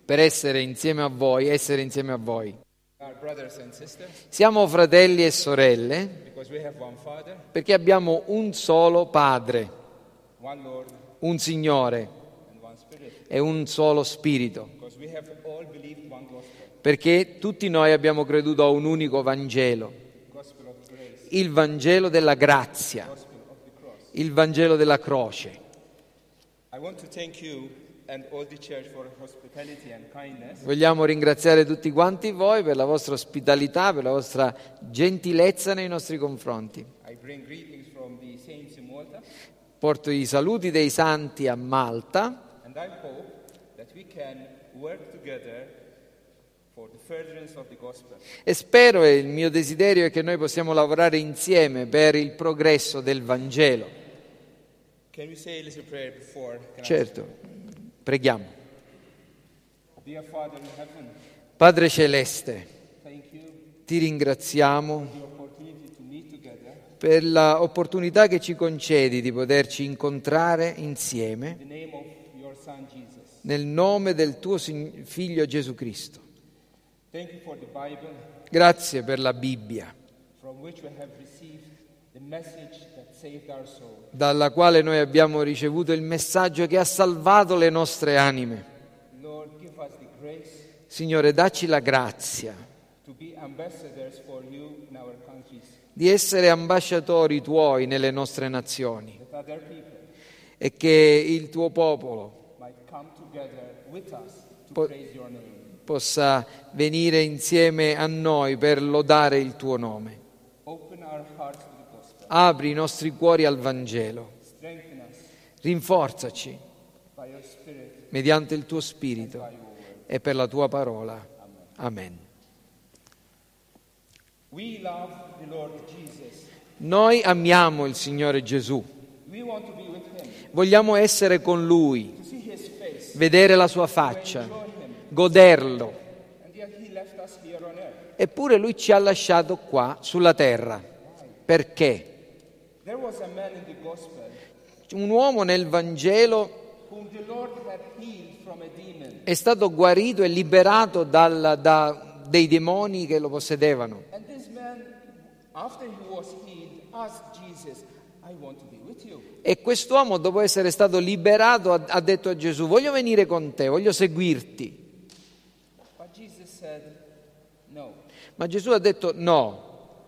per essere insieme a voi, essere insieme a voi. Our brothers and sisters, Siamo fratelli e sorelle because we have one Father, perché abbiamo un solo Padre, one Lord, un Signore and one Spirit. e un solo Spirito, Because we have all believed one gospel, perché tutti noi abbiamo creduto a un unico Vangelo, gospel of grace, il Vangelo della grazia, gospel of the cross. il Vangelo della croce. I want to thank you and all the church for hospitality and kindness. Vogliamo ringraziare tutti quanti voi per la vostra ospitalità, per la vostra gentilezza nei nostri confronti. I bring greetings from the saints in Malta, Porto i saluti dei santi a Malta and I hope that we can work together for the furtherance of the gospel. e spero, e il mio desiderio è che noi possiamo lavorare insieme per il progresso del Vangelo. Can we say a little prayer before? Certo, preghiamo. Dear Father in heaven, Padre Celeste, thank you ti ringraziamo for the opportunity to meet together per l'opportunità che ci concedi di poterci incontrare insieme in the name of your Son Jesus. nel nome del tuo Figlio Gesù Cristo. Thank you for the Bible, Grazie per la Bibbia, from which we have received the message that saved our soul. dalla quale noi abbiamo ricevuto il messaggio che ha salvato le nostre anime. Lord, give us the grace Signore, dacci la grazia to be ambassadors for you in our countries, di essere ambasciatori tuoi nelle nostre nazioni that other people e che il tuo popolo might come together with us to Po- praise your name. possa venire insieme a noi per lodare il tuo nome. Open our hearts to the gospel. Apri i nostri cuori al Vangelo, Strengthen us rinforzaci by your Spirit, mediante il tuo by Spirito your word. e per la tua parola. Amen. We love the Lord Jesus. Noi amiamo il Signore Gesù, We want to be with him, vogliamo essere con Lui, to see his face, vedere la sua faccia, enjoy him. goderlo. And yet he left us here on earth. Eppure Lui ci ha lasciato qua sulla terra. Perché? There was a man in the gospel Un uomo nel Vangelo whom the Lord had healed from a demon. è stato guarito e liberato dei demoni che lo possedevano. And this man, after he was healed, asked Jesus, I want to be with you. E quest'uomo, dopo essere stato liberato, ha detto a Gesù: voglio venire con te, voglio seguirti. But Jesus said, no. Ma Gesù ha detto no.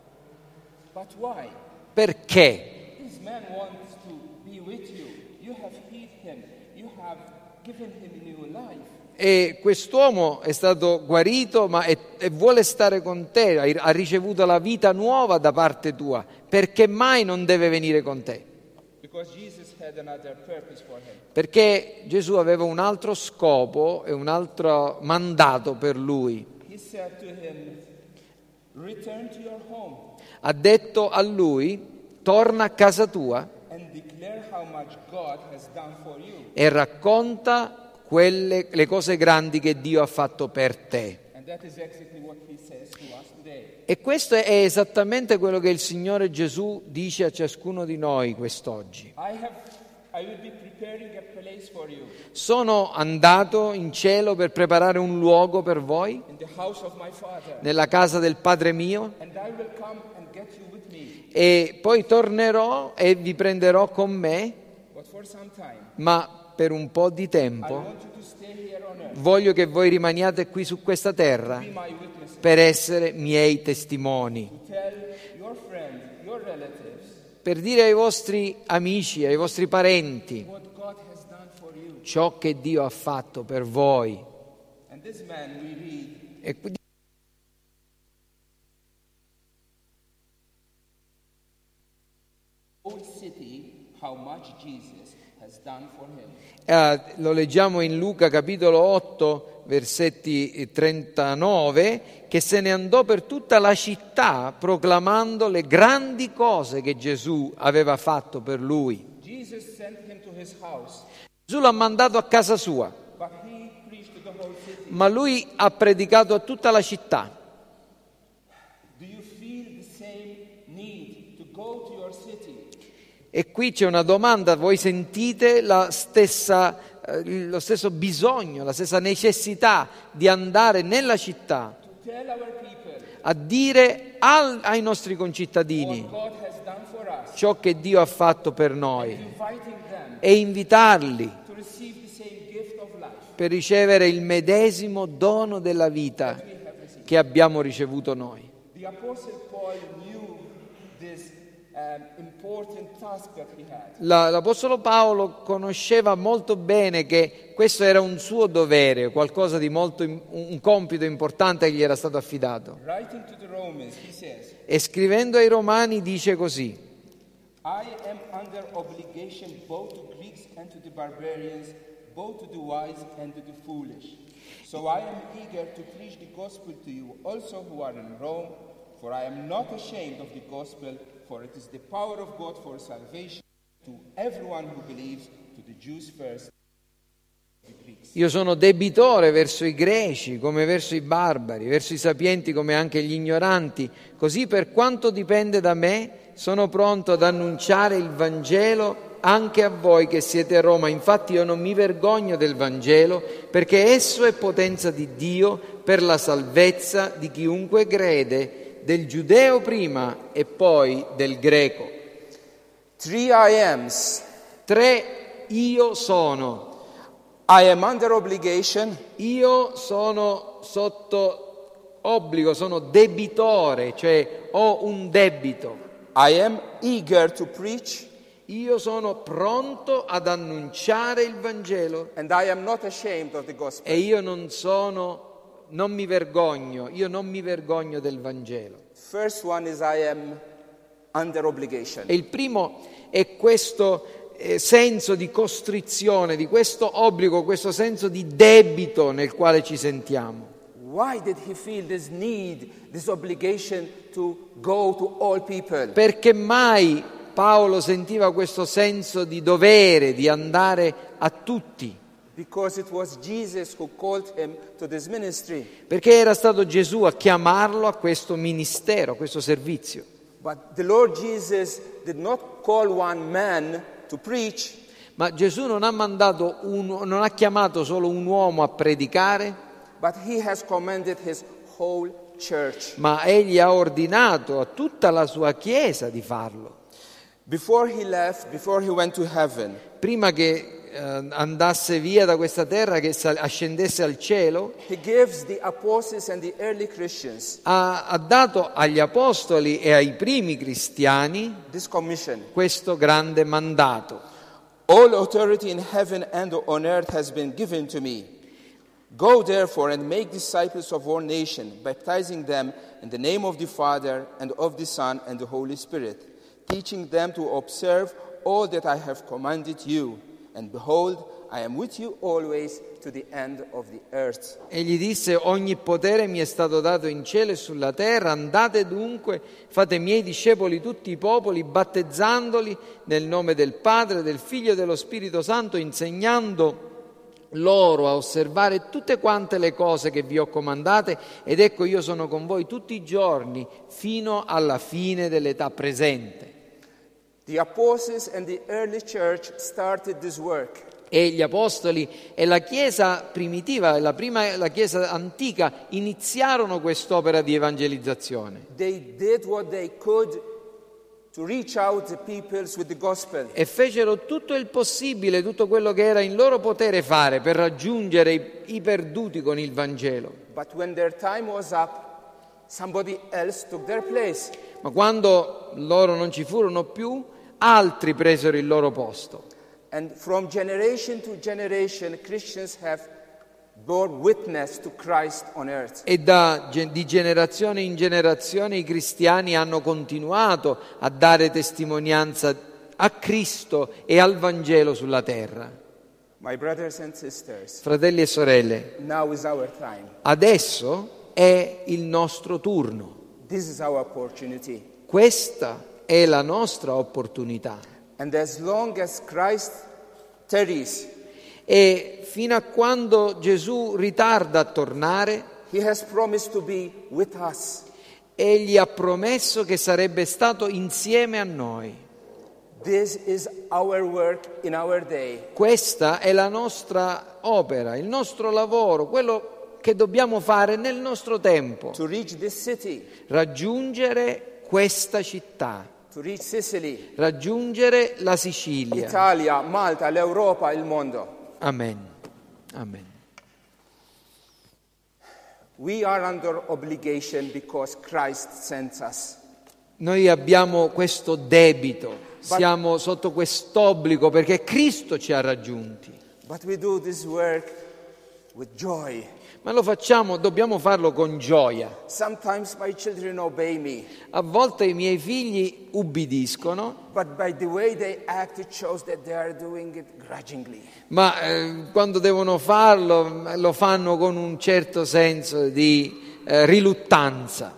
But why? Perché? This man wants to be with you. You have healed him. You have given him a new life. E quest'uomo è stato guarito e vuole stare con te, ha ricevuto la vita nuova da parte tua. Perché mai non deve venire con te? Because Jesus had another purpose for him. Perché Gesù aveva un altro scopo e un altro mandato per lui. He said to him, return to your home Ha detto a lui: torna a casa tua and declare how much God has done for you. e racconta le cose grandi che Dio ha fatto per te. And that is exactly what he says to us today. E questo è esattamente quello che il Signore Gesù dice a ciascuno di noi quest'oggi. I will be preparing a place for you Sono andato in cielo per preparare un luogo per voi, in the house of my Father. nella casa del Padre mio, And I will come and get you with me. e poi tornerò e vi prenderò con me, But for some time, ma per un po' di I tempo want you to stay here on earth. voglio che voi rimaniate qui su questa terra Be my witnesses. per essere miei testimoni, To tell your friends, your relatives, per dire ai vostri amici, ai vostri parenti what God has done for you. ciò che Dio ha fatto per voi. And this man we read, E quindi old city, how much Jesus has done for him. lo leggiamo in Luca capitolo 8, versetti 39, che se ne andò per tutta la città proclamando le grandi cose che Gesù aveva fatto per lui. Jesus sent him to his house, Gesù l'ha mandato a casa sua, but he preached to the whole city. ma lui ha predicato a tutta la città. Do you feel the same need to go to your city? E qui c'è una domanda: voi sentite la stessa lo stesso bisogno, la stessa necessità di andare nella città to tell our people a dire ai nostri concittadini what God has done for us, ciò che Dio ha fatto per noi inviting them e invitarli to receive the same gift of life per ricevere il medesimo dono della vita che abbiamo ricevuto noi. The Apostle Paul knew this important task that he had. L'Apostolo Paolo conosceva molto bene che questo era un suo dovere, qualcosa di molto, un compito importante che gli era stato affidato. Writing to the Romans, he says, E scrivendo ai Romani dice così: I am under obligation both to Greeks and to the barbarians, both to the wise and to the foolish. So I am eager to preach the gospel to you also who are in Rome, for I am not ashamed of the gospel, for it is the power of God for salvation to everyone who believes, to the Jews first, the Greeks. Io sono debitore verso i greci come verso i barbari, verso i sapienti come anche gli ignoranti. Così per quanto dipende da me, sono pronto ad annunciare il Vangelo anche a voi che siete a Roma. Infatti io non mi vergogno del Vangelo, perché esso è potenza di Dio per la salvezza di chiunque crede, del giudeo prima e poi del greco. 3 I ams. 3 io sono. I am under obligation. Io sono sotto obbligo, sono debitore, cioè ho un debito. I am eager to preach. Io sono pronto ad annunciare il Vangelo And I am not ashamed of the gospel. e io non mi vergogno del Vangelo. First one is I am under obligation. E il primo è questo senso di costrizione, di questo obbligo, questo senso di debito nel quale ci sentiamo. Why did he feel this need, this obligation to go to all people? Perché mai Paolo sentiva questo senso di dovere, di andare a tutti? Because it was Jesus who called him to this ministry. Perché era stato Gesù a chiamarlo a questo ministero, a questo servizio. But the Lord Jesus did not call one man to preach, Ma Gesù non ha chiamato solo un uomo a predicare, but he has commanded his whole church. ma egli ha ordinato a tutta la sua Chiesa di farlo. Before he left, before he went to heaven, Prima che andasse via da questa terra, che ascendesse al cielo, he gives the apostles and the early Christians ha dato agli apostoli e ai primi cristiani this commission. questo grande mandato. All authority in heaven and on earth has been given to me. Go therefore and make disciples of all nations, baptizing them in the name of the Father and of the Son and the Holy Spirit, teaching them to observe all that I have commanded you. And behold, I am with you always to the end of the earth. E gli disse: ogni potere mi è stato dato in cielo e sulla terra, andate dunque, fate miei discepoli tutti i popoli, battezzandoli nel nome del Padre, del Figlio e dello Spirito Santo, insegnando loro a osservare tutte quante le cose che vi ho comandate, ed ecco io sono con voi tutti i giorni fino alla fine dell'età presente. The apostles and the early church started this work. E gli apostoli e la Chiesa primitiva, la Chiesa antica, iniziarono quest'opera di evangelizzazione. They did what they could to reach out the peoples with the gospel. E fecero tutto il possibile, tutto quello che era in loro potere fare per raggiungere i perduti con il Vangelo. But when their time was up, somebody else took their place. Ma quando loro non ci furono più, altri presero il loro posto. And from generation to generation, Christians have bore witness to Christ on earth. E di generazione in generazione i cristiani hanno continuato a dare testimonianza a Cristo e al Vangelo sulla terra. My brothers and sisters, Fratelli e sorelle, now is our time. adesso è il nostro turno. This is our opportunity. Questa è la nostra opportunità. And as long as Christ tarries, E fino a quando Gesù ritarda a tornare, He has promised to be with us. egli ha promesso che sarebbe stato insieme a noi. This is our work in our day. Questa è la nostra opera, il nostro lavoro, quello che dobbiamo fare nel nostro tempo. To reach this city, Raggiungere questa città, to reach Sicily, raggiungere la Sicilia. Italia, Malta, l'Europa, il mondo. Amen. Amen. We are under obligation because Christ sent us. Noi abbiamo questo debito, siamo sotto quest'obbligo perché Cristo ci ha raggiunti. But we do this work with joy. Ma lo facciamo, dobbiamo farlo con gioia. Sometimes my children obey me, A volte i miei figli ubbidiscono, but by the way they act, it shows that they are doing it grudgingly. ma quando devono farlo lo fanno con un certo senso di riluttanza.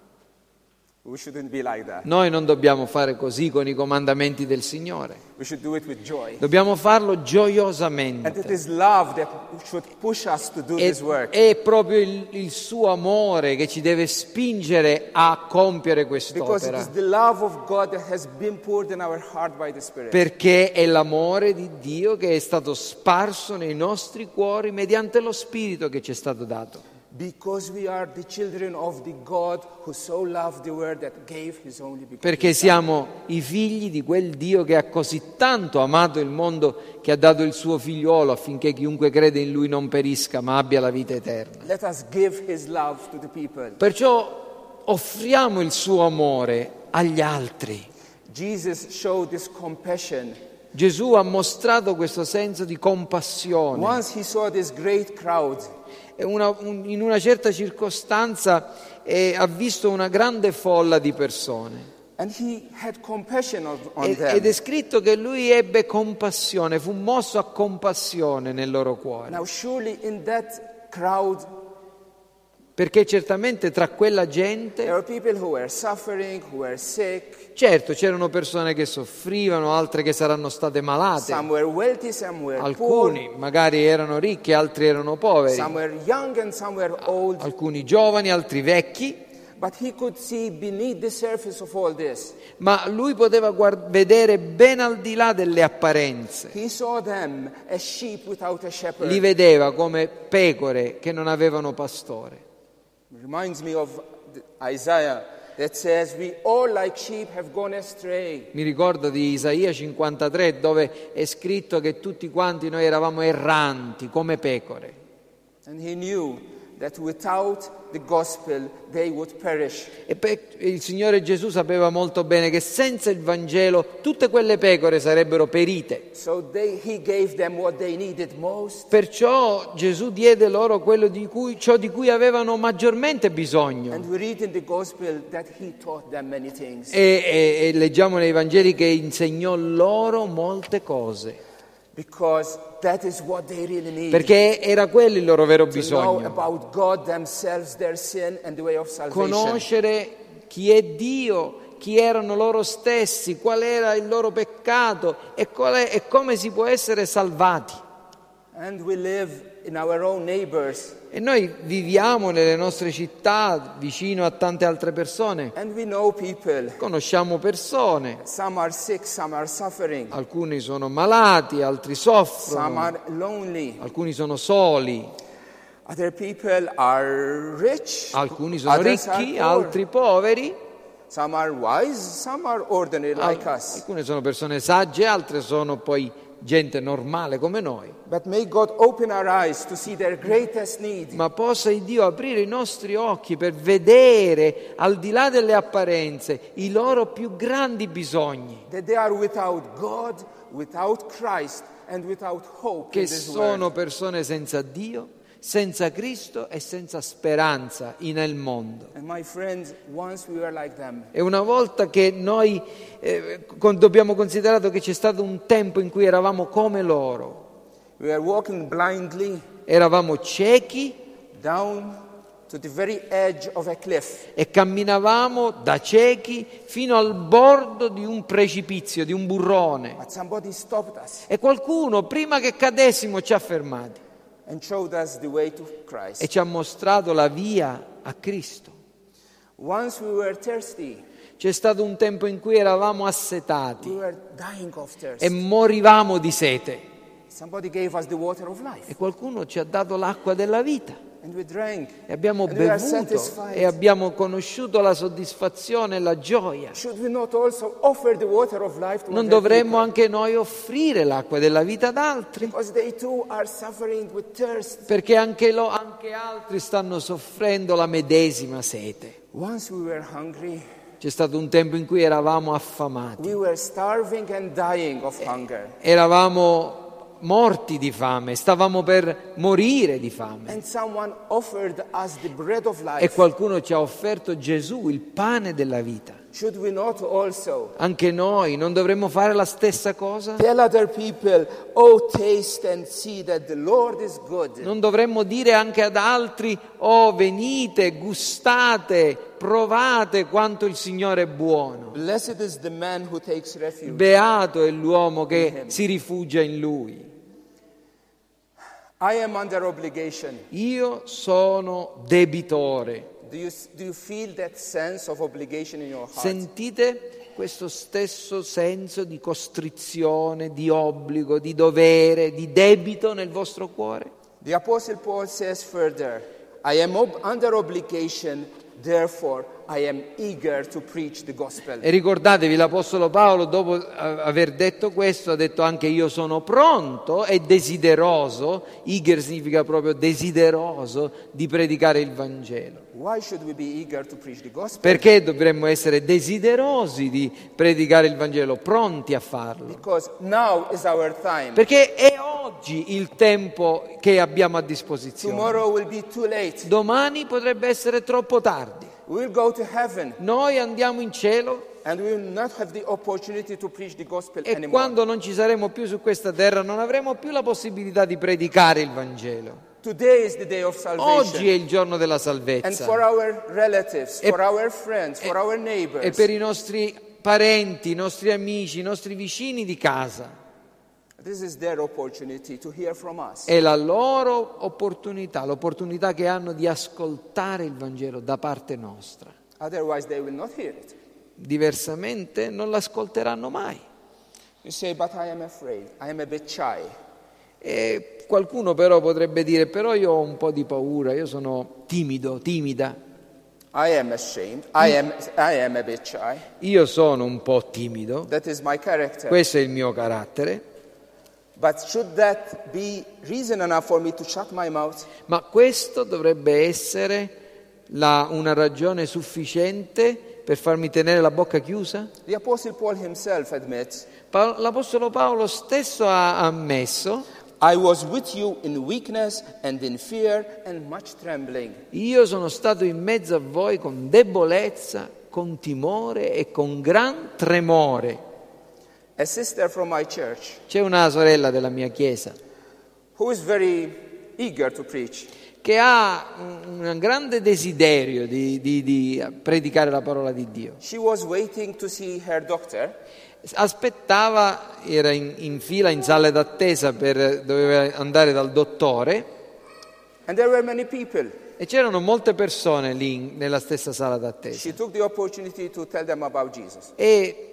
We shouldn't be like that. Noi non dobbiamo fare così con i comandamenti del Signore. We should do it with joy. Dobbiamo farlo And it gioiosamente. is love that should push us to do this work. È proprio il suo amore che ci deve spingere a compiere Because it quest'opera. is the love of God that has been poured in our heart by the Spirit. Perché è l'amore di Dio che è stato sparso nei nostri cuori mediante lo Spirito che ci è stato dato. Because we are the children of the God who so loved the world that gave his only begotten Perché Son. siamo i figli di quel Dio che ha così tanto amato il mondo che ha dato il suo figliuolo affinché chiunque crede in lui non perisca ma abbia la vita eterna. Let us give his love to the people. Perciò offriamo il suo amore agli altri. Jesus showed this compassion. Gesù ha mostrato questo senso di compassione. Once he saw this great crowd, In una certa circostanza ha visto una grande folla di persone. and he had compassion on Ed them. è scritto che lui ebbe compassione, fu mosso a compassione nel loro cuore. Now surely in that crowd Perché certamente tra quella there gente, were people who were suffering, who were sick. certo c'erano persone che soffrivano, altre che saranno state malate, Some were wealthy, some were alcuni magari erano ricchi, altri erano poveri, poor. Some were young and some were old. alcuni giovani, altri vecchi, But he could see beneath the surface of all this. ma lui poteva vedere ben al di là delle apparenze. He saw them as sheep without a shepherd. Li vedeva come pecore che non avevano pastore. It reminds me of Isaiah that says, we all like sheep have gone astray. Mi ricordo di Isaia 53 dove è scritto che tutti quanti noi eravamo erranti come pecore. And he knew that without the gospel they would perish. E il Signore Gesù sapeva molto bene che senza il Vangelo tutte quelle pecore sarebbero perite. So he gave them what they needed most. Perciò Gesù diede loro ciò di cui avevano maggiormente bisogno. And we read in the gospel that he taught them many things. E leggiamo nei Vangeli che insegnò loro molte cose. Because that is what they really need. Perché era quello il loro vero To know bisogno. about God themselves, their sin and the way of salvation. Conoscere chi è Dio, chi erano loro stessi, qual era il loro peccato e come si può essere salvati. And we live in our own neighbors. E noi viviamo nelle nostre città vicino a tante altre persone, And we know people. conosciamo persone, Some are sick, some are suffering. alcuni sono malati, altri Some soffrono, are lonely. alcuni sono soli, Other people are rich. alcuni sono Others are ricchi, poor. altri poveri, Some are wise, some are ordinary like us. alcune sono persone sagge, altre sono poi gente normale come noi. But may God open our eyes to see their greatest need. Ma possa il Dio aprire i nostri occhi per vedere, al di là delle apparenze, i loro più grandi bisogni, That they are without God, without Christ, and without hope che in this sono world. persone senza Dio, senza Cristo e senza speranza nel mondo. And my friends, once we were like them, E una volta che noi dobbiamo considerare che c'è stato un tempo in cui eravamo come loro, we were walking blindly eravamo ciechi down to the very edge of a cliff. e camminavamo da ciechi fino al bordo di un precipizio, di un burrone. But somebody stopped us E qualcuno, prima che cadessimo, ci ha fermati and showed us the way to Christ. e ci ha mostrato la via a Cristo. Once we were thirsty, C'è stato un tempo in cui eravamo assetati We were dying of thirst. e morivamo di sete. Somebody gave us the water of life. E qualcuno ci ha dato l'acqua della vita. And we drank. E abbiamo And we are bevuto satisfied. e abbiamo conosciuto la soddisfazione e la gioia. Should we not also offer the water of life to Non other dovremmo people? anche noi offrire l'acqua della vita ad altri? Because they too are suffering with thirst. Perché anche altri stanno soffrendo la medesima sete. Once we were hungry, C'è stato un tempo in cui eravamo affamati, we were starving and dying of hunger. eravamo morti di fame, stavamo per morire di fame. And someone offered us the bread of E life. qualcuno ci ha offerto Gesù, il pane della vita. Should we not also Anche noi non dovremmo fare la stessa cosa? tell other people, oh, taste and see that the Lord is good? Non dovremmo dire anche ad altri, oh venite, gustate, provate quanto il Signore è buono. Blessed is the man who takes refuge. Beato è l'uomo che si rifugia in Lui. I am under obligation. Io sono debitore. Do you feel that sense of obligation in your heart? Sentite questo stesso senso di costrizione, di obbligo, di dovere, di debito nel vostro cuore? The Apostle Paul says further, I am under obligation, therefore I am eager to preach the gospel. E ricordatevi, l'Apostolo Paolo, dopo aver detto questo, ha detto anche io sono pronto e desideroso, eager significa proprio desideroso, di predicare il Vangelo. Why should we be eager to preach the gospel? Perché dovremmo essere desiderosi di predicare il Vangelo, pronti a farlo? Because now is our time. Perché è oggi il tempo che abbiamo a disposizione. Tomorrow will be too late. Domani potrebbe essere troppo tardi. We will go to heaven Noi andiamo in cielo and we will not have the opportunity to preach the gospel e anymore. quando non ci saremo più su questa terra non avremo più la possibilità di predicare il Vangelo. Today is the day of salvation. Oggi è il giorno della And for salvezza our relatives, E- for our friends, for our neighbors. e per i nostri parenti, i nostri amici, i nostri vicini di casa. This is their opportunity to hear from us. È la loro opportunità, l'opportunità che hanno di ascoltare il Vangelo da parte nostra. Otherwise they will not hear it. Diversamente non l'ascolteranno mai. You say, but I am afraid. I am a bit shy. E qualcuno però potrebbe dire, però io ho un po' di paura, io sono timido, timida, I am ashamed. I am a bit shy. io sono un po' timido, That is my character. questo è il mio carattere, But should that be reason enough for me to shut my mouth? ma questo dovrebbe essere una ragione sufficiente per farmi tenere la bocca chiusa? The Apostle Paul himself admits, L'Apostolo Paolo stesso ha ammesso, I was with you in weakness and in fear and much trembling. io sono stato in mezzo a voi con debolezza, con timore e con gran tremore. A sister from my church C'è una sorella della mia chiesa who is very eager to preach. che ha un grande desiderio di predicare la parola di Dio. She was waiting to see her doctor, Aspettava, era in fila, in sala d'attesa, doveva andare dal dottore and there were many people. e c'erano molte persone lì nella stessa sala d'attesa. She took the opportunity to tell them about Jesus. E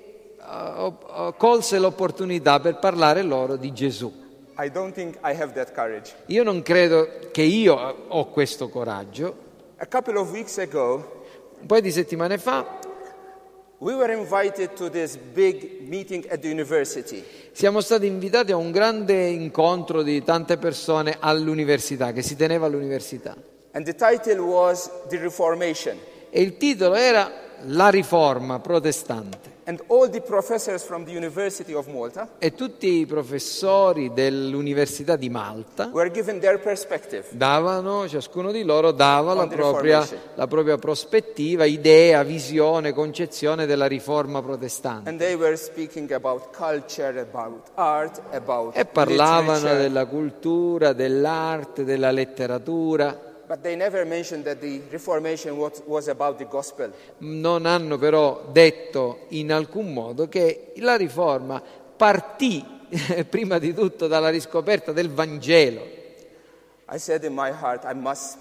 colse l'opportunità per parlare loro di Gesù. I don't think I have that courage. Io non credo che io ho questo coraggio. A couple of weeks ago, Un paio di settimane fa we were invited to this big meeting at the university. siamo stati invitati a un grande incontro di tante persone all'università, che si teneva all'università. And the title was The Reformation. E il titolo era La riforma protestante. And all the professors from the University of Malta E tutti i professori dell'Università di Malta were given their perspective. ciascuno di loro dava On the Reformation. la propria prospettiva, idea, visione, concezione della riforma protestante. And they were speaking about culture, about art, about E parlavano literature. della cultura, dell'arte, della letteratura. But they never mentioned that the Reformation was about the gospel. Non hanno però detto in alcun modo che la riforma partì prima di tutto dalla riscoperta del Vangelo. I said in my heart, I must speak.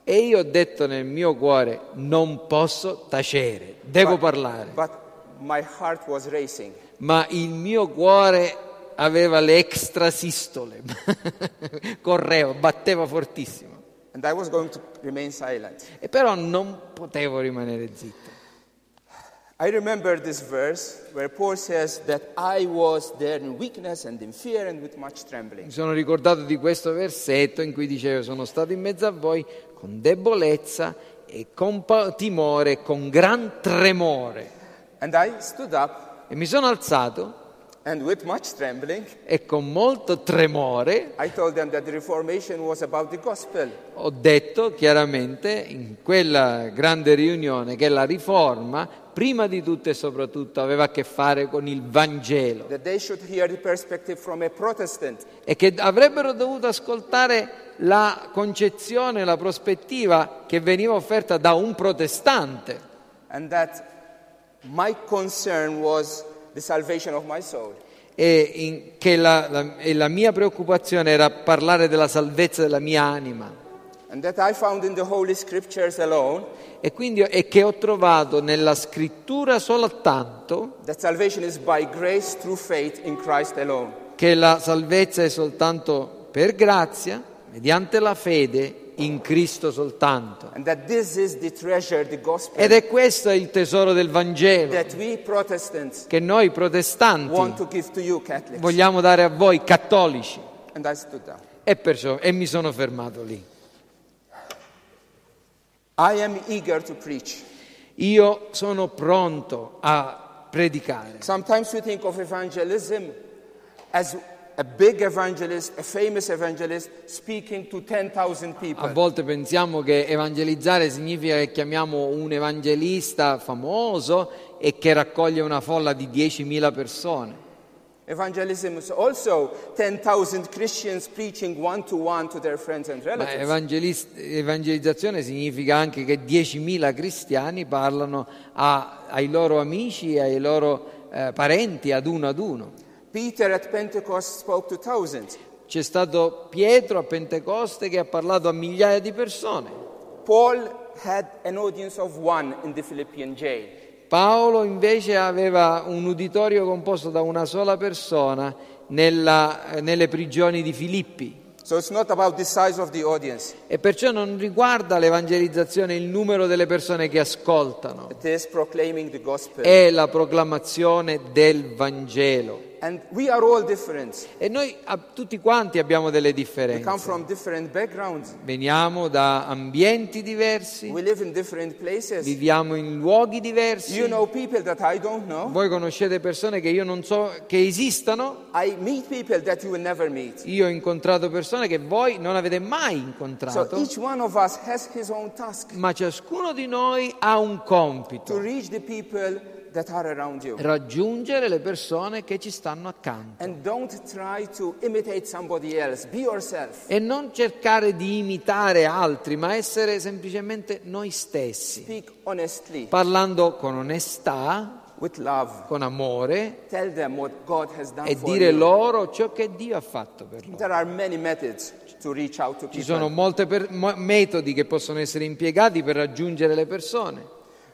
E io ho detto nel mio cuore, non posso tacere, devo parlare. But my heart was racing. Ma il mio cuore aveva le extrasistole, correva, batteva fortissimo. And I was going to remain silent. E però non potevo rimanere zitto. I remember this verse where Paul says that I was there in weakness and in fear and with much trembling. Mi sono ricordato di questo versetto in cui diceva: sono stato in mezzo a voi con debolezza e con timore e con gran tremore. And I stood up E mi sono alzato and with much trembling, e con molto tremore I told them that the Reformation was about the gospel. ho detto chiaramente in quella grande riunione che la riforma, prima di tutto e soprattutto, aveva a che fare con il Vangelo That they should hear the perspective from a Protestant. e che avrebbero dovuto ascoltare la concezione, la prospettiva che veniva offerta da un protestante. And that my concern was the salvation of my soul. Che la mia preoccupazione era parlare della salvezza della mia anima. And that I found in the Holy Scriptures alone E che ho trovato nella scrittura soltanto that salvation is by grace through faith in Christ alone. che la salvezza è soltanto per grazia, mediante la fede in Cristo soltanto. And that this is the treasure, the gospel, Ed è questo il tesoro del Vangelo that we Protestants che noi want protestanti to give to you Catholics. vogliamo dare a voi cattolici. And I stood down. E mi sono fermato lì. I am eager to preach. Io sono pronto a predicare. Sometimes we think of evangelism as a big evangelist, a famous evangelist, speaking to 10,000 A people. volte pensiamo che evangelizzare significa che chiamiamo un evangelista famoso e che raccoglie una folla di 10.000 persone. Evangelism is also 10,000 Christians preaching one to their friends and Ma relatives. evangelizzazione significa anche che 10.000 cristiani parlano ai loro amici e ai loro parenti ad uno. Peter at Pentecost spoke to thousands. C'è stato Pietro a Pentecoste che ha parlato a migliaia di persone. Paul had an audience of one in the Philippian jail. Paolo invece aveva un uditorio composto da una sola persona nelle prigioni di Filippi. So it's not about the size of the audience. E perciò non riguarda l'evangelizzazione il numero delle persone che ascoltano, It is proclaiming the gospel. è la proclamazione del Vangelo. And we are all different. E noi tutti quanti abbiamo delle We come differenze. from different backgrounds. Veniamo da ambienti diversi, We live in different places. viviamo in luoghi diversi. You know people that I don't know. Voi conoscete persone che io non so che esistano. I meet people that you will never meet. Io ho incontrato persone che voi non avete mai So incontrato, each one of us has his own task ma ciascuno di noi ha un to compito: reach the people that are around you. raggiungere le persone che ci stanno accanto. And don't try to imitate somebody else. Be yourself. E non cercare di imitare altri, ma essere semplicemente noi stessi, Speak honestly, parlando con onestà, with love. con amore, Tell them what God has done e for dire you. loro ciò che Dio ha fatto per loro. There are many methods to reach out to Ci sono people. molti metodi che possono essere impiegati per raggiungere le persone.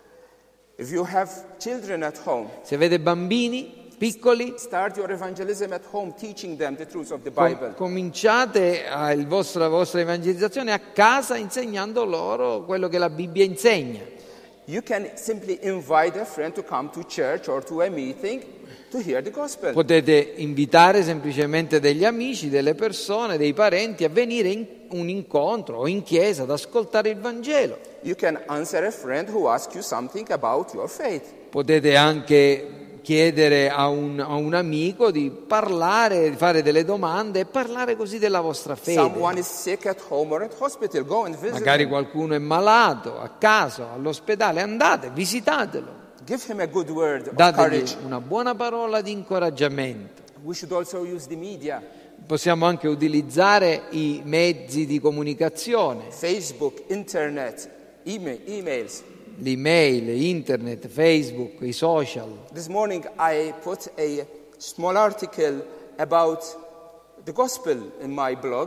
If you have children at home, Se avete bambini piccoli, start your evangelism at home, teaching them the truth of the Bible. cominciate la vostra evangelizzazione a casa insegnando loro quello che la Bibbia insegna. You can simply invite a friend to come to church or to a meeting to hear the gospel. Potete invitare semplicemente degli amici, delle persone, dei parenti a venire in un incontro o in chiesa ad ascoltare il Vangelo. You can answer a friend who asks you something about your faith. Potete anche chiedere a un amico di parlare, di fare delle domande e parlare così della vostra Someone fede. is sick at home or at hospital, go and visit Magari him. qualcuno è malato, a casa, all'ospedale, andate, visitatelo. Give him a good word of Dategli courage. una buona parola di incoraggiamento. We should also use the media, Possiamo anche utilizzare i mezzi di comunicazione, Facebook, internet, emails. l'email, internet, Facebook, i social. This morning I put a small article about the gospel in my blog.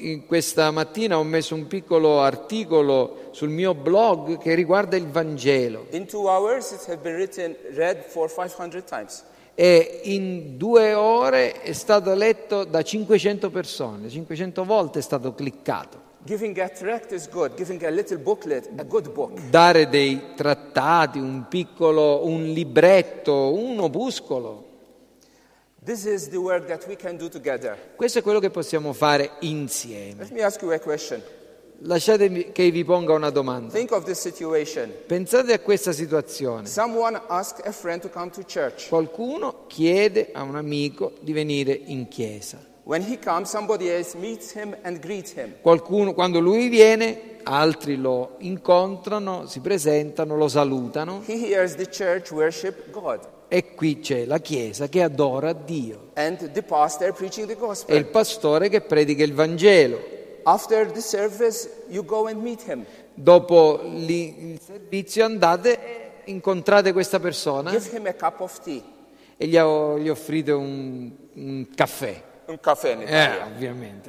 questa mattina ho messo un piccolo articolo sul mio blog che riguarda il Vangelo. In 2 hours, it has been read for 500 times. E in 2 ore è stato letto da 500 persone, 500 volte è stato cliccato. Giving a tract is good. Giving a little booklet, a good book. Dare dei trattati, un libretto, un opuscolo. This is the work that we can do together. Questo è quello che possiamo fare insieme. Let me ask you a question. Lasciatemi che vi ponga una domanda. Think of this situation. Pensate a questa situazione. Someone asks a friend to come to church. Qualcuno chiede a un amico di venire in chiesa. When he comes, somebody else meets him and greets him. Qualcuno, quando lui viene, altri lo incontrano, si presentano, lo salutano. He hears the church worship God. E qui c'è la chiesa che adora Dio. And the pastor preaching the E gospel. il pastore che predica il Vangelo. After the service, you go and meet him. Dopo il servizio andate e incontrate questa persona Give him a cup of tea. e gli offrite un caffè. Un caffè in Italia. Ovviamente.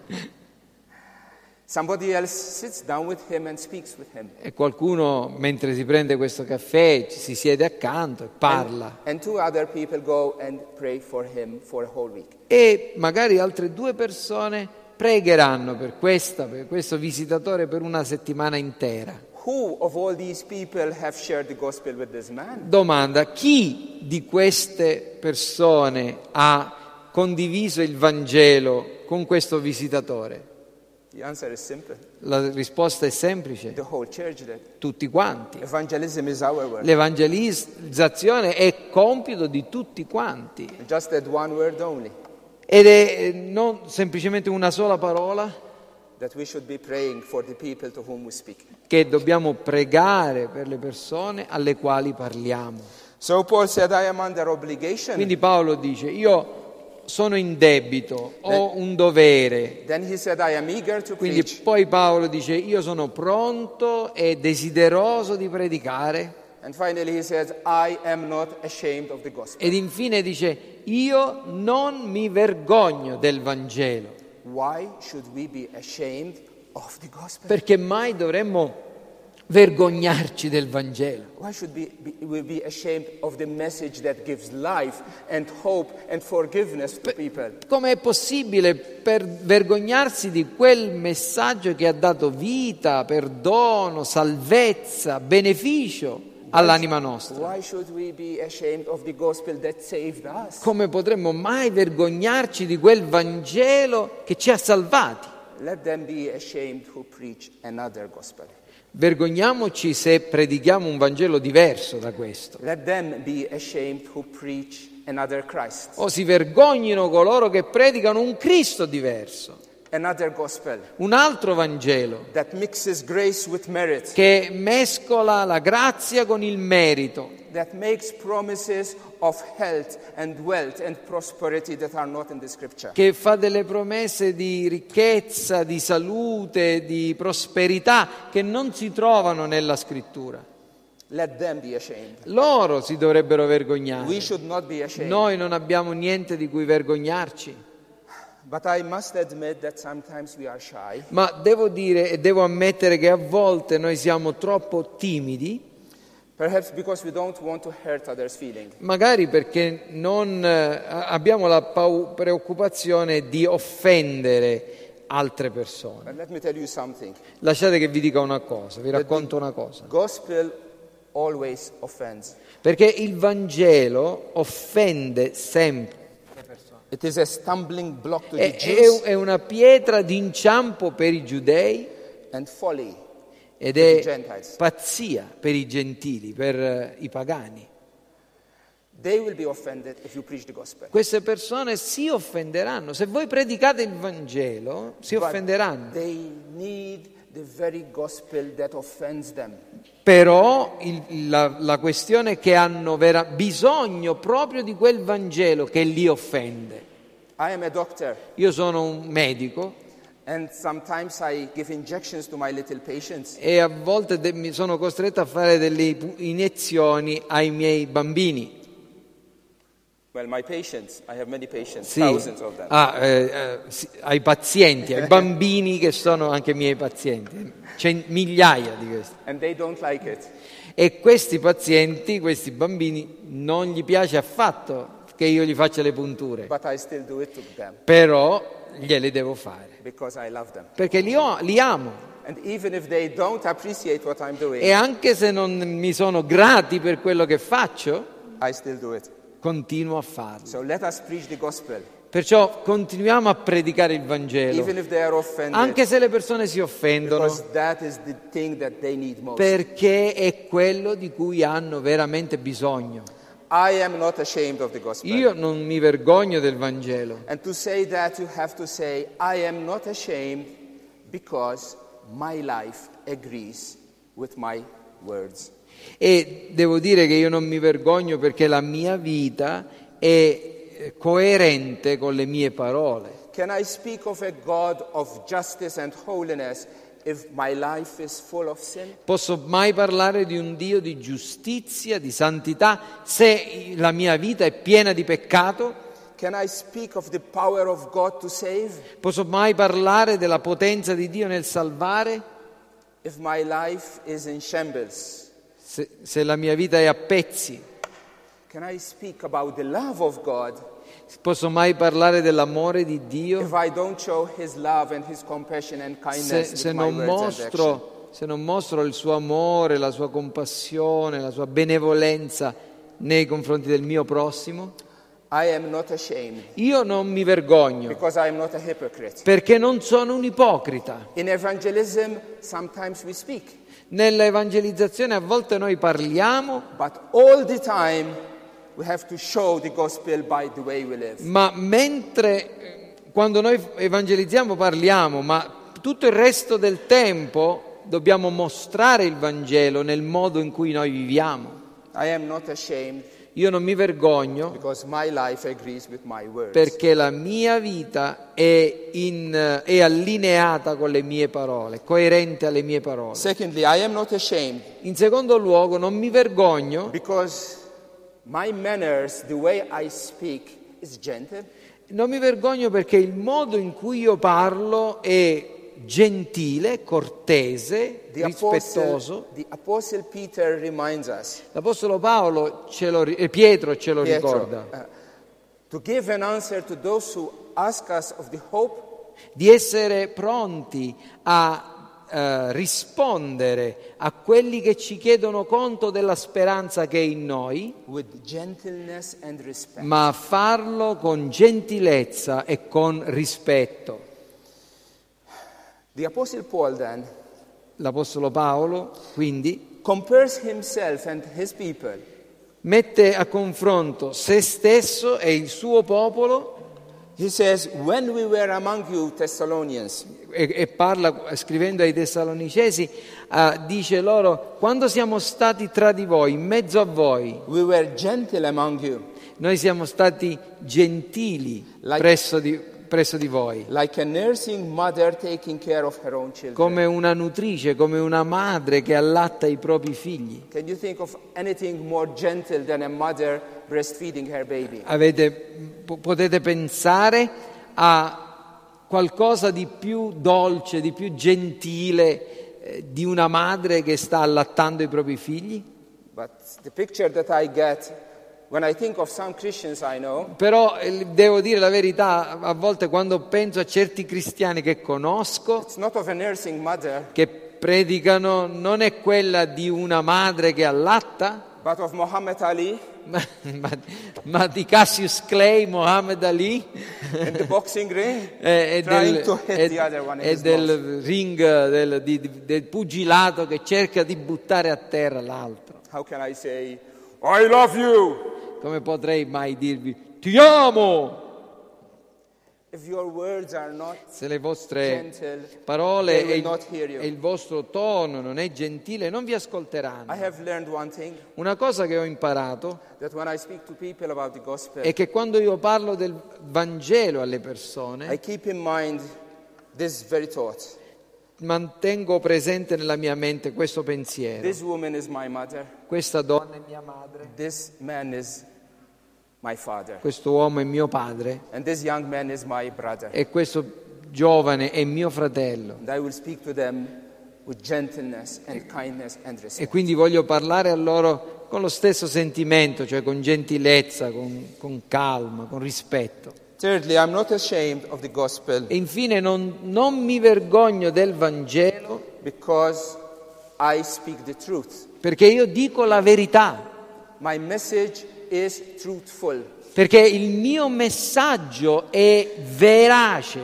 Somebody else sits down with him and speaks with him. E qualcuno, mentre si prende questo caffè, ci si siede accanto e parla. And 2 other people go and pray for him for a whole week. E magari altre 2 persone pregheranno per questo visitatore per una settimana intera. Who of all these people have shared the gospel with this man? Domanda: chi di queste persone ha condiviso il Vangelo con questo visitatore? The answer is simple. La risposta è semplice: The whole church did. tutti quanti. Evangelism is our work. L'evangelizzazione è compito di tutti quanti. Just that one word only. Ed è non semplicemente una sola parola, That we should be praying for the people to whom we speak. che dobbiamo pregare per le persone alle quali parliamo. So Paul said, I am under obligation. Quindi Paolo dice: io sono in debito, ho un dovere. Then he said, I am eager to Quindi preach. poi Paolo dice: io sono pronto e desideroso di predicare. And finally he says, I am not ashamed of the gospel. Ed infine dice: io non mi vergogno del Vangelo. Why should we be ashamed of the gospel? Perché mai dovremmo vergognarci del Vangelo? Why should we be ashamed of the message that gives life and hope and forgiveness to people? Come è possibile vergognarsi di quel messaggio che ha dato vita, perdono, salvezza, beneficio all'anima nostra? Why should we be ashamed of the gospel that saved us? Come potremmo mai vergognarci di quel Vangelo che ci ha salvati? Let them be ashamed who preach another gospel. Vergogniamoci se predichiamo un Vangelo diverso da questo. Let them be ashamed who preach another Christ, O si vergognino coloro che predicano un Cristo diverso, another gospel un altro Vangelo that mixes grace with merit, che mescola la grazia con il merito, that makes promises of health and wealth and prosperity that are not in the scripture. che fa delle promesse di ricchezza, di salute, di prosperità che non si trovano nella Scrittura. Let them be ashamed. Loro si dovrebbero We vergognare. should not be ashamed. Noi non abbiamo niente di cui vergognarci. But I must admit that sometimes we are shy. Ma devo dire e devo ammettere che a volte noi siamo troppo timidi, Perhaps because we don't want to hurt others' feelings. magari perché non abbiamo la preoccupazione di offendere altre persone. But let me tell you something. Lasciate che vi dica una cosa, vi racconto una cosa. Gospel always offends. Perché il Vangelo offende sempre. It is a stumbling block to the È Jews una pietra d'inciampo per i giudei and folly. ed For the è Gentiles. pazzia per i gentili, per i pagani. They will be offended if you preach the gospel. Queste persone si offenderanno. Se voi predicate il Vangelo, si But offenderanno. they need the very gospel that offends them. Però la questione è che hanno bisogno proprio di quel Vangelo che li offende. I am a doctor, Io sono un medico and sometimes I give injections to my little patients. e a volte mi sono costretto a fare delle iniezioni ai miei bambini. Well, my patients, I have many patients, Sì, thousands of them. sì, ai pazienti, ai bambini che sono anche miei pazienti, migliaia di questi. And they don't like it. E questi pazienti, questi bambini, non gli piace affatto che io gli faccia le punture, But I still do it to them però gliele devo fare, because I love them. perché li amo. And even if they don't appreciate what I'm doing, E anche se non mi sono grati per quello che faccio, I still do it. continuo a farlo. So let us preach the gospel. Perciò continuiamo a predicare il Vangelo, Even if they are offended, anche se le persone si offendono, because that is the thing that they need most. perché è quello di cui hanno veramente bisogno. I am not ashamed of the gospel. Io non mi vergogno del Vangelo. And to say that, you have to say, I am not ashamed because my life agrees with my words. E devo dire che io non mi vergogno perché la mia vita è coerente con le mie parole. Can I speak of a God of justice and holiness if my life is full of sin? Posso mai parlare di un Dio di giustizia, di santità, se la mia vita è piena di peccato? Can I speak of the power of God to save Posso mai parlare della potenza di Dio nel salvare? if my life is in shambles? Se la mia vita è a pezzi? Can I speak about the love of God Posso mai parlare dell'amore di Dio? if I don't show His love and His compassion and kindness Se with my non words and action? se non mostro il suo amore, la sua compassione, la sua benevolenza nei confronti del mio prossimo? I am not ashamed Io non mi vergogno, because I am not a hypocrite. perché non sono un ipocrita. In evangelism, sometimes we speak, Nella evangelizzazione a volte noi parliamo, but all the time we have to show the gospel by the way we live. ma quando noi evangelizziamo parliamo, ma tutto il resto del tempo dobbiamo mostrare il Vangelo nel modo in cui noi viviamo. I am not ashamed Io non mi vergogno because my life agrees with my words. perché la mia vita è allineata con le mie parole, coerente alle mie parole. Secondly, I am not ashamed In secondo luogo, non mi vergogno, because my manners, the way I speak, is gentle. non mi vergogno perché il modo in cui io parlo è gentile, cortese, rispettoso. The Apostle Peter reminds us, L'Apostolo Paolo Pietro ce lo Pietro, ricorda, to give an answer to those who ask us of the hope di essere pronti a rispondere a quelli che ci chiedono conto della speranza che è in noi, with gentleness and respect. ma a farlo con gentilezza e con rispetto. The Apostle Paul then L'Apostolo Paolo, quindi, compares himself and his people mette a confronto se stesso e il suo popolo He says, when we were among you Thessalonians, e parla, scrivendo ai Tessalonicesi, dice loro, quando siamo stati tra di voi, in mezzo a voi, we were gentle among you, noi siamo stati gentili presso di voi, like a nursing mother taking care of her own children. come una nutrice, come una madre che allatta i propri figli. Can you think of anything more gentle than a mother breastfeeding her baby? Potete pensare a qualcosa di più dolce, di più gentile di una madre che sta allattando i propri figli? But the picture that I get when I think of some Christians I know, Però devo dire la verità, a volte quando penso a certi cristiani che conosco, it's not of a nursing mother, che predicano, non è quella di una madre che allatta, but of Muhammad Ali ma di Cassius Clay, Muhammad Ali in the boxing ring, e trying to hit the other one in his nose. del ring del pugilato che cerca di buttare a terra l'altro. How can I say, I love you? Come potrei mai dirvi ti amo? If your words are not Se le vostre gentle, parole they will not hear you. e il vostro tono non è gentile, non vi I ascolteranno. have learned one thing, Una cosa che ho imparato that when I speak to people about the gospel, è che quando io parlo del Vangelo alle I persone, keep in mind this very thought. mantengo presente nella mia mente questo pensiero. This woman is my mother. Questa donna è mia madre, This man is my father, questo uomo è mio padre and this young man is my brother. e questo giovane è mio fratello. And I will speak to them with gentleness and kindness and E respect. quindi voglio parlare a loro con lo stesso sentimento, cioè con gentilezza, con calma, con rispetto. Thirdly, I'm not ashamed of the gospel E infine non mi vergogno del Vangelo because I speak the truth. perché io dico la verità, My message is truthful. perché il mio messaggio è verace.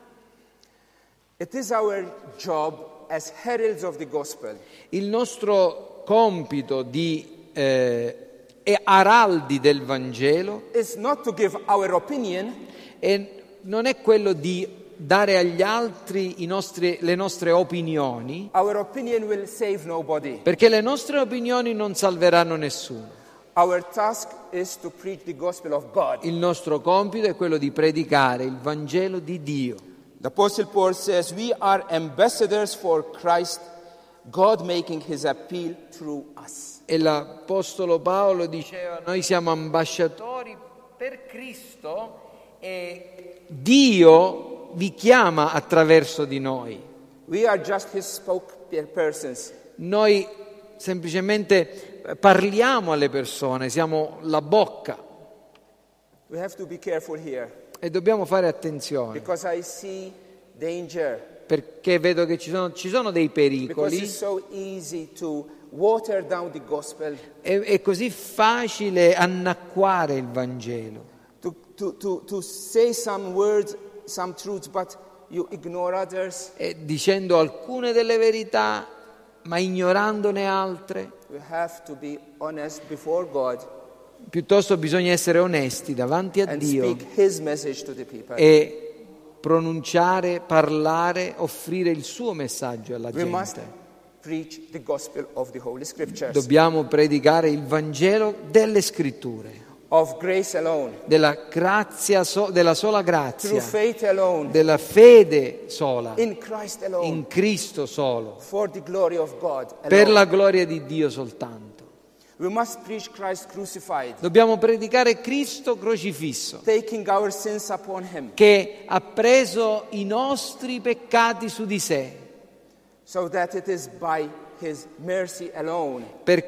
It is our job as heralds of the gospel Il nostro compito di araldi del Vangelo is not to give our opinion, non è quello di dare agli altri le nostre opinioni, our opinion will save nobody. perché le nostre opinioni non salveranno nessuno. Our task is to preach the gospel of God. Il nostro compito è quello di predicare il Vangelo di Dio. The Apostle Paul says we are ambassadors for Christ, God making his appeal through us. E l'Apostolo Paolo diceva: noi siamo ambasciatori per Cristo e Dio vi chiama attraverso di noi. We are just his spokespersons. Noi semplicemente parliamo alle persone, siamo la bocca We have to be careful here e dobbiamo fare attenzione because I see danger. perché vedo che ci sono dei Because pericoli. it's so easy to water down the gospel, È così facile annacquare il Vangelo, to say some words, some truths, but you ignore others. dicendo alcune delle verità ma ignorandone altre. We have to be honest before God Piuttosto bisogna essere onesti davanti a and Dio speak his message to the people. e pronunciare, parlare, offrire il suo messaggio alla We must gente. preach the gospel of the Holy Scriptures, Dobbiamo predicare il Vangelo delle Scritture, of grace alone, della grazia, della sola through grazia, faith alone, della fede sola, in Christ alone, in Cristo solo, for the glory of God per alone. la gloria di Dio soltanto. We must preach Christ crucified, Dobbiamo predicare Cristo crocifisso, taking our sins upon him, che ha preso i nostri peccati su di sé, so that it is by his mercy alone.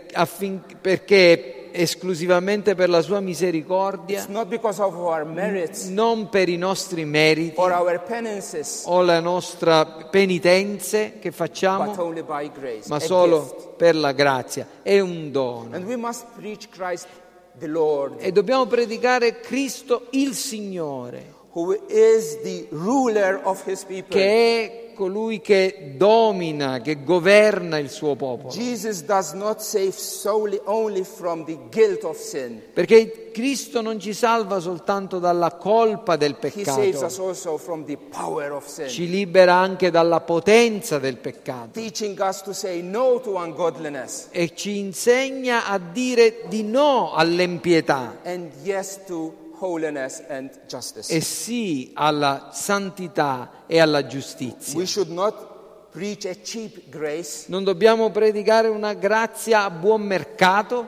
perché esclusivamente per la sua misericordia, It's not because of our merits non per i nostri meriti or our penances, o le nostre penitenze che but facciamo, only by grace, ma a solo gift. per la grazia. È un dono. And we must preach Christ the Lord, E dobbiamo predicare Cristo il Signore, who is the ruler of his people. che è colui che domina, che governa il suo popolo. Jesus does not save solely only from the guilt of sin. Perché Cristo non ci salva soltanto dalla colpa del He saves us peccato, also from the power of sin, ci libera anche dalla potenza del peccato teaching us to say no to ungodliness e ci insegna a dire di no all'impietà and yes to holiness and justice. e sì alla santità e alla giustizia. We should not preach a cheap grace Non dobbiamo predicare una grazia a buon mercato,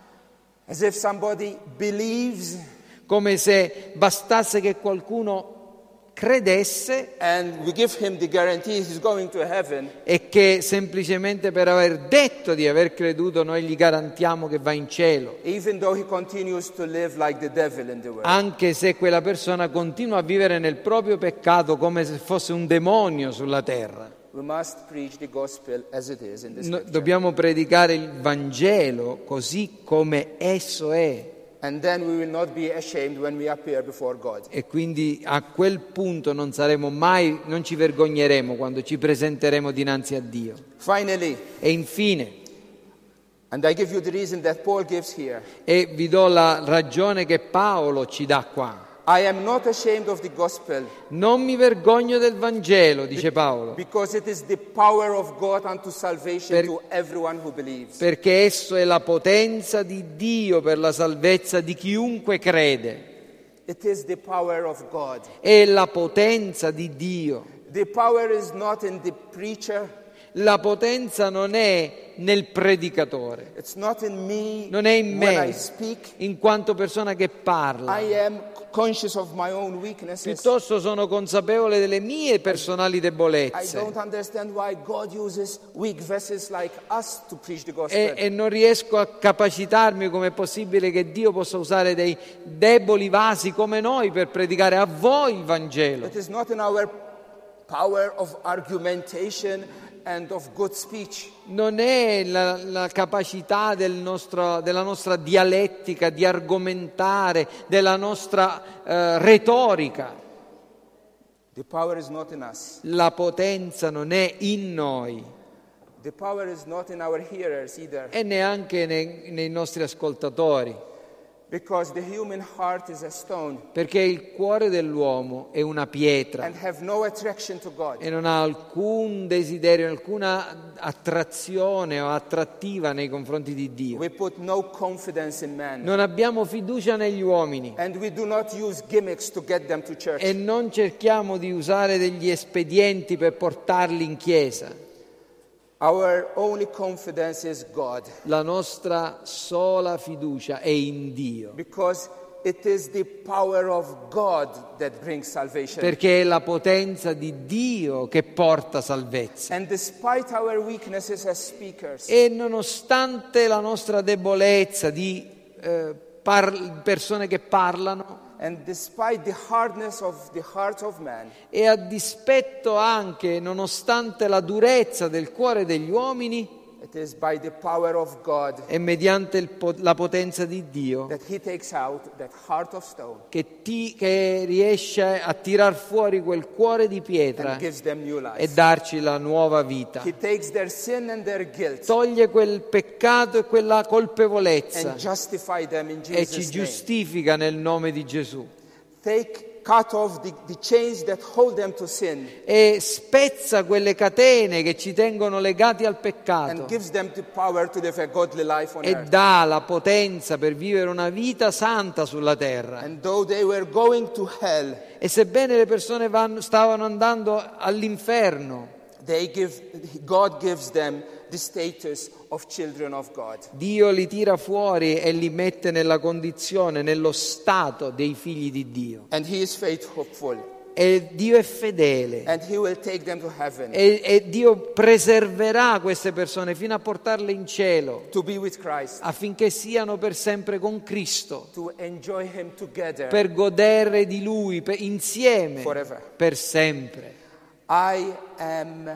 as if somebody believes come se bastasse che qualcuno credesse and we give him the guarantee he's going to heaven, e che semplicemente per aver detto di aver creduto noi gli garantiamo che va in cielo, even though he continues to live like the devil in the world. anche se quella persona continua a vivere nel proprio peccato come se fosse un demonio sulla terra. We must preach the gospel as it is in the scripture. Dobbiamo predicare il Vangelo così come esso è. And then we will not be ashamed when we appear before God. E quindi a quel punto non ci vergogneremo quando ci presenteremo dinanzi a Dio. Finally, E infine, and I give you the reason that Paul gives here, e vi do la ragione che Paolo ci dà qua, I am not ashamed of the gospel non mi vergogno del Vangelo, dice Paolo, because it is the power of God unto salvation to everyone who believes. perché esso è la potenza di Dio per la salvezza di chiunque crede. It is the power of God. È la potenza di Dio. The power is not in the preacher. La potenza non è nel predicatore, It's not in me non è in when I me speak. in quanto persona che parla. I am conscious of my own weaknesses. Piuttosto sono consapevole delle mie personali I debolezze don't understand why God uses weak vessels like us to preach the gospel. e non riesco a capacitarmi come è possibile che Dio possa usare dei deboli vasi come noi per predicare a voi il Vangelo. It is not in our power of argumentation and of good speech. Non è la capacità della nostra dialettica di argomentare, della nostra retorica. The power is not in us. La potenza non è in noi The power is not in our hearers either. e neanche nei nostri ascoltatori, Because the human heart is a stone perché il cuore dell'uomo è una pietra and have no attraction to God. e non ha alcun desiderio, alcuna attrazione o attrattiva nei confronti di Dio. We put no confidence in man. Non abbiamo fiducia negli uomini And we do not use gimmicks to get them to church. e non cerchiamo di usare degli espedienti per portarli in chiesa. Our only confidence is God. La nostra sola fiducia è in Dio, Because it is the power of God that brings salvation. perché è la potenza di Dio che porta salvezza. And despite our weaknesses as speakers, E nonostante la nostra debolezza di persone che parlano, and despite the hardness of the heart of man, e a dispetto anche, nonostante la durezza del cuore degli uomini, it is by the power of God è mediante la potenza di Dio that He takes out that heart of stone che riesce a tirar fuori quel cuore di pietra and gives them new e life. darci la nuova vita. He takes their sin and their guilt Toglie quel peccato e quella colpevolezza and justify them in e ci Jesus' name. giustifica nel nome di Gesù. Cut off the chains that hold them to sin E spezza quelle catene che ci tengono legati al and peccato gives them the power to live a godly life on e earth. dà la potenza per vivere una vita santa sulla terra. And though they were going to hell, E sebbene le persone stavano andando all'inferno, God gives them the status of children of God. Dio li tira fuori e li mette nella condizione, nello stato dei figli di Dio. And He is faithful. E Dio è fedele. And He will take them to heaven E Dio preserverà queste persone fino a portarle in cielo, to be with Christ, affinché siano per sempre con Cristo, to enjoy Him together per godere di Lui insieme, forever. per sempre. I am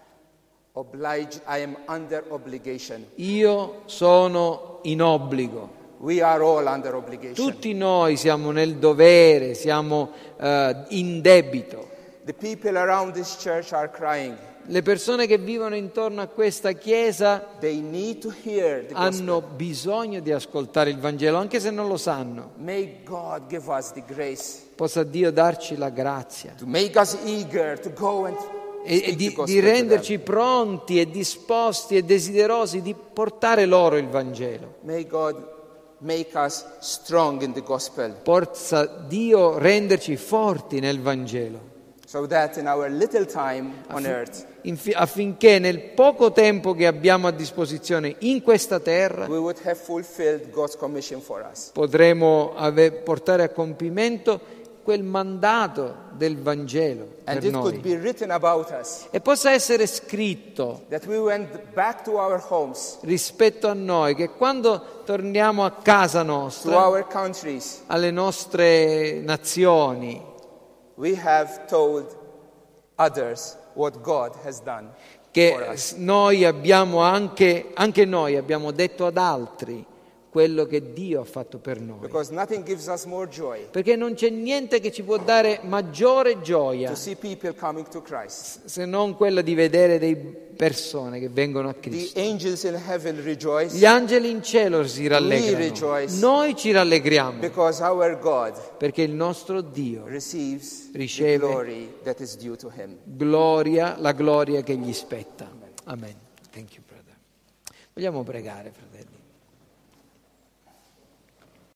under obligation. Io sono in obbligo. We are all under obligation. Tutti noi siamo nel dovere, siamo in debito. The people around this church are crying. Le persone che vivono intorno a questa chiesa They need to hear the hanno gospel. bisogno di ascoltare il Vangelo, anche se non lo sanno. May God give us the grace Possa Dio darci la grazia to make us eager to go and e speak the di gospel to renderci them. pronti e disposti e desiderosi di portare loro il Vangelo. May God make us strong in the gospel, Possa Dio renderci forti nel Vangelo, so that in our little time on earth affinché nel poco tempo che abbiamo a disposizione in questa terra we would have fulfilled God's commission for us. potremo portare a compimento quel mandato del Vangelo And per it could noi. be written about us E possa essere scritto that we went back to our homes, rispetto a noi, che quando torniamo a casa to nostra, our countries, alle nostre nazioni, we have told others what God has done for che us. noi abbiamo anche noi abbiamo detto ad altri quello che Dio ha fatto per noi. Because nothing gives us more joy Perché non c'è niente che ci può dare maggiore gioia to see people coming to Christ. se non quella di vedere delle persone che vengono a The Cristo. angels in heaven rejoice Gli angeli in cielo si rallegrano, rejoice. noi ci rallegriamo because our God perché il nostro Dio receives the Riceve glory that is due to Him. la gloria che gli spetta. Amen. Thank you, brother. Vogliamo pregare, fratelli.